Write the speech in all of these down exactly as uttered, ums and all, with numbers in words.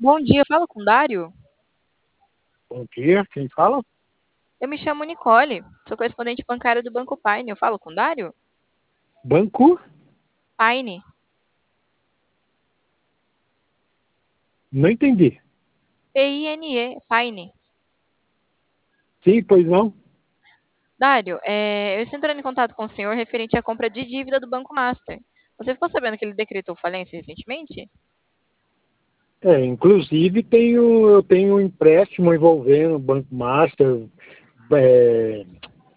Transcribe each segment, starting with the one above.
Bom dia, eu falo com o Dário? Bom dia, quem fala? Eu me chamo Nicole, sou correspondente bancária do Banco Paine. Eu falo com o Dário? Banco? Paine. Não entendi. P I N E, Paine. Sim, pois não? Dário, é, eu estou entrando em contato com o senhor referente à compra de dívida do Banco Master. Você ficou sabendo que ele decretou falência recentemente? É, inclusive tenho, eu tenho um empréstimo envolvendo o Banco Master, é,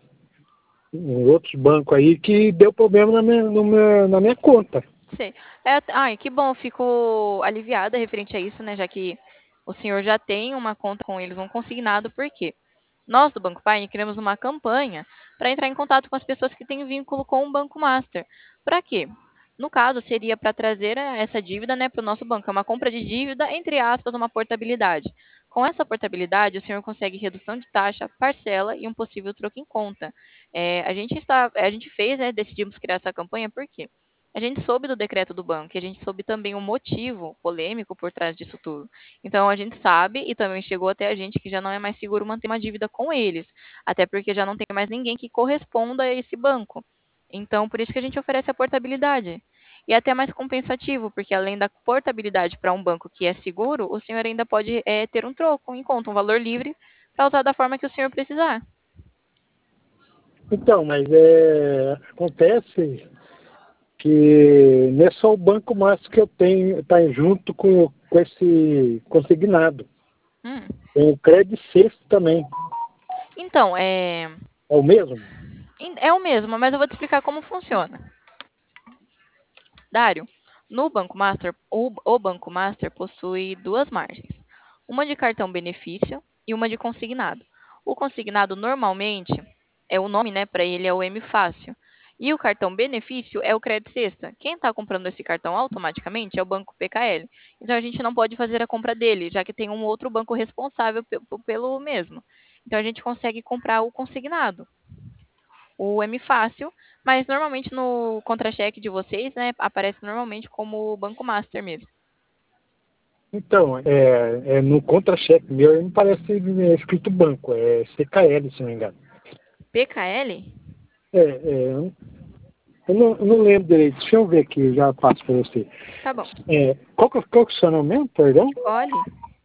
um outros bancos aí que deu problema na minha, no meu- na minha conta. Sei. É, ai, que bom, fico aliviada referente a isso, né? Já que o senhor já tem uma conta com eles, um consignado, por quê? Nós, do Banco Paine, criamos uma campanha para entrar em contato com as pessoas que têm vínculo com o Banco Master. Para quê? No caso, seria para trazer eh, essa dívida, né, para o nosso banco. É uma compra de dívida, entre aspas, uma portabilidade. Com essa portabilidade, o senhor consegue redução de taxa, parcela e um possível troco em conta. É, a gente está, a gente fez, né, decidimos criar essa campanha por quê? A gente soube do decreto do banco e a gente soube também o motivo polêmico por trás disso tudo. Então a gente sabe e também chegou até a gente que já não é mais seguro manter uma dívida com eles, até porque já não tem mais ninguém que corresponda a esse banco. Então por isso que a gente oferece a portabilidade. E é até mais compensativo, porque além da portabilidade para um banco que é seguro, o senhor ainda pode é, ter um troco em conta, um valor livre para usar da forma que o senhor precisar. Então, mas é, acontece que não é só o Banco Master que eu tenho, está junto com, com esse consignado. Hum. Tem o Credit Sexto também. Então, é, É o mesmo? é o mesmo, mas eu vou te explicar como funciona. Dário, no Banco Master, o, o Banco Master possui duas margens, uma de cartão benefício e uma de consignado. O consignado normalmente é o nome, né, para ele é o M Fácil. E o cartão benefício é o Crédito Sexta. Quem está comprando esse cartão automaticamente é o Banco P K L. Então a gente não pode fazer a compra dele, já que tem um outro banco responsável pe- pelo mesmo. Então a gente consegue comprar o consignado, o M Fácil, mas normalmente no contra-cheque de vocês, né, aparece normalmente como Banco Master mesmo. Então, é, é no contra-cheque meu não parece é, escrito banco, é C K L, se não me engano. P K L? É, é, eu não, eu não lembro direito. Deixa eu ver aqui, já passo para você. Tá bom. É, qual, que, qual que é o seu nome mesmo, perdão? Nicole?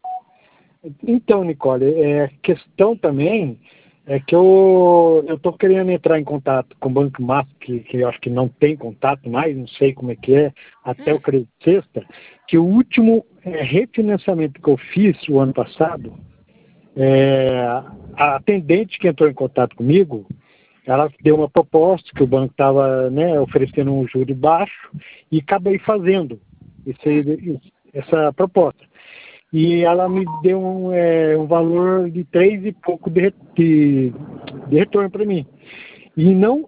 Então, Nicole, é, questão também é que eu eu estou querendo entrar em contato com o Banco Master, que, que eu acho que não tem contato mais, não sei como é que é, até Hum, o Credit Sexta, que o último é, refinanciamento que eu fiz o ano passado, é, a atendente que entrou em contato comigo, ela deu uma proposta que o banco estava, né, oferecendo um juro baixo e acabei fazendo hum. esse, essa proposta. E ela me deu um, é, um valor de três e pouco de, de, de retorno para mim. E não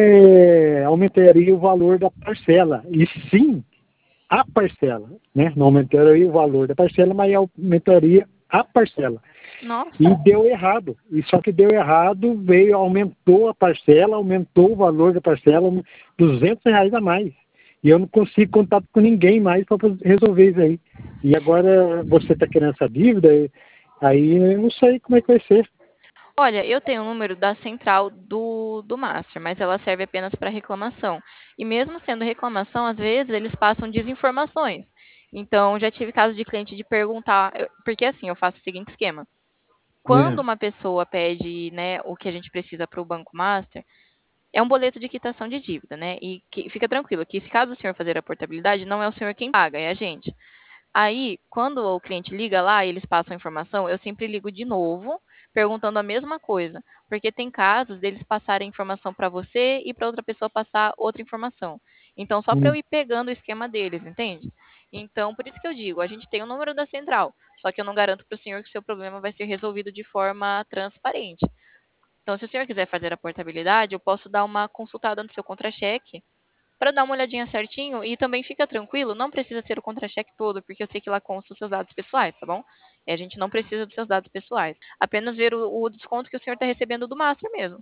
é, aumentaria o valor da parcela, e sim a parcela. Né? Não aumentaria o valor da parcela, mas aumentaria a parcela. E Nossa. deu errado. E só que deu errado, veio, aumentou a parcela, aumentou o valor da parcela, duzentos reais a mais. E eu não consigo contato com ninguém mais para resolver isso aí. E agora você está querendo essa dívida, aí eu não sei como é que vai ser. Olha, eu tenho o número da central do, do Master, mas ela serve apenas para reclamação. E mesmo sendo reclamação, às vezes eles passam desinformações. Então, já tive caso de cliente de perguntar, eu- porque assim, eu faço o seguinte esquema. Quando É. uma pessoa pede, né, o que a gente precisa para o Banco Master, é um boleto de quitação de dívida, né? E que, fica tranquilo que se caso o senhor fazer a portabilidade, não é o senhor quem paga, é a gente. Aí, quando o cliente liga lá e eles passam a informação, eu sempre ligo de novo, perguntando a mesma coisa, porque tem casos deles passarem informação para você e para outra pessoa passar outra informação. Então, só para eu Hum. ir pegando o esquema deles, entende? Então, por isso que eu digo, a gente tem o número da central, só que eu não garanto para o senhor que o seu problema vai ser resolvido de forma transparente. Então, se o senhor quiser fazer a portabilidade, eu posso dar uma consultada no seu contra-cheque para dar uma olhadinha certinho e também fica tranquilo, não precisa ser o contra-cheque todo, porque eu sei que lá consta os seus dados pessoais, tá bom? E a gente não precisa dos seus dados pessoais. Apenas ver o, o desconto que o senhor está recebendo do Master mesmo.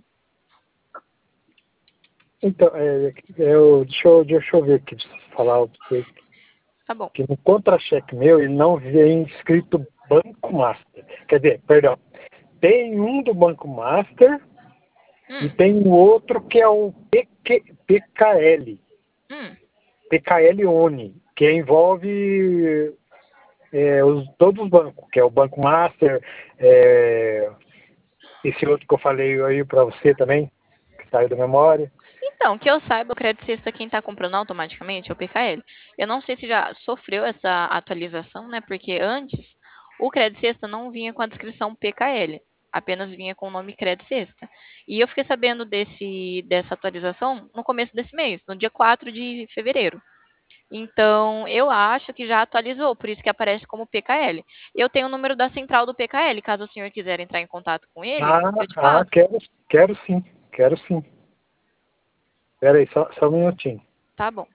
Então, é, eu, deixa, eu, deixa eu ver aqui, falar o que. Tá bom. que no contra-cheque meu ele não vem escrito Banco Master. Quer dizer, perdão, tem um do Banco Master Hum, e tem o outro que é o P Q, P K L, hum. P K L ONI, que envolve é, os, todos os bancos, que é o Banco Master, é, esse outro que eu falei aí para você também, que saiu da memória. Então, que eu saiba, o crédito sexta quem está comprando automaticamente é o P K L. Eu não sei se já sofreu essa atualização, né? Porque antes o crédito sexta não vinha com a descrição P K L, apenas vinha com o nome crédito sexta. E eu fiquei sabendo desse, dessa atualização no começo desse mês, no dia quatro de fevereiro. Então, eu acho que já atualizou, por isso que aparece como P K L. Eu tenho o número da central do P K L, caso o senhor quiser entrar em contato com eles, Ah, eu te ah, passo. quero, quero sim, quero sim. Espera aí, só, só um minutinho. Tá bom.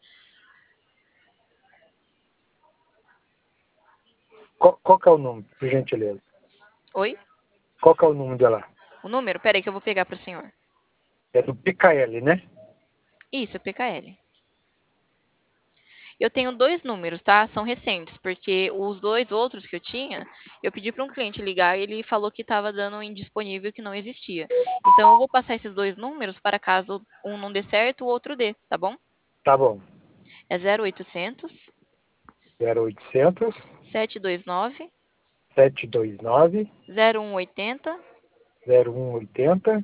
Qual, qual que é o número, por gentileza? Oi? Qual que é o número dela? O número? Peraí que eu vou pegar para o senhor. É do P K L, né? Isso, P K L. Eu tenho dois números, tá? São recentes, porque os dois outros que eu tinha, eu pedi para um cliente ligar e ele falou que estava dando um indisponível que não existia. Então, eu vou passar esses dois números para caso um não dê certo, o outro dê, tá bom? Tá bom. É zero oitocentos, zero oitocentos, sete dois nove, sete dois nove, zero um oito zero. zero um oito zero,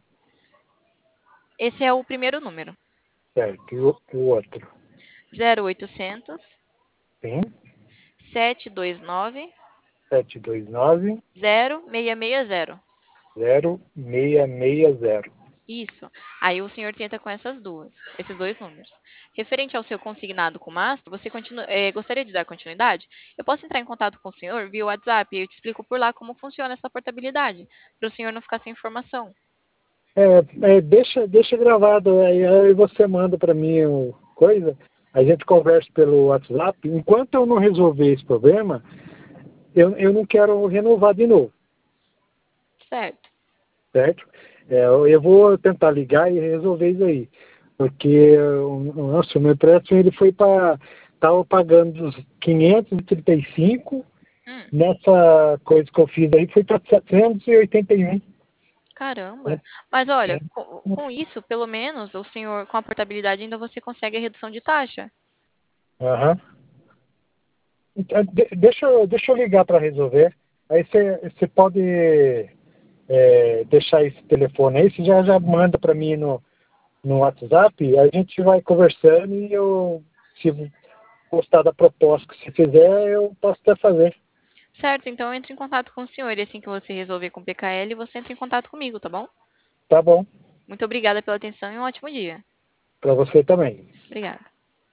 Esse é o primeiro número. certo. E o, o outro? zero oitocentos, Sim, sete dois nove, sete dois nove, zero seis seis zero. zero seis seis zero. Isso. Aí o senhor tenta com essas duas, esses dois números. Referente ao seu consignado com o mastro, você continua, eh, gostaria de dar continuidade? Eu posso entrar em contato com o senhor via WhatsApp e eu te explico por lá como funciona essa portabilidade, para o senhor não ficar sem informação. É, é, deixa, deixa gravado, aí, aí você manda para mim o coisa, a gente conversa pelo WhatsApp. Enquanto eu não resolver esse problema, eu, eu não quero renovar de novo, Certo. certo? É, eu eu vou tentar ligar e resolver isso aí, porque o nosso, o meu empréstimo ele foi para, estava pagando os quinhentos e trinta e cinco, Hum, nessa coisa que eu fiz aí foi para setecentos e oitenta e um. caramba. Né? Mas olha, com, com isso, pelo menos, o senhor, com a portabilidade, ainda você consegue a redução de taxa. Aham. Então, de- deixa, eu- deixa eu ligar para resolver. Aí você pode é, deixar esse telefone aí, você já, já manda para mim no, no WhatsApp, a gente vai conversando e eu, se gostar da proposta que você fizer, eu posso até fazer. Certo, então eu entro em contato com o senhor e assim que você resolver com o P K L, você entra em contato comigo, tá bom? Tá bom, Muito obrigada pela atenção e um ótimo dia. para você também. Obrigada.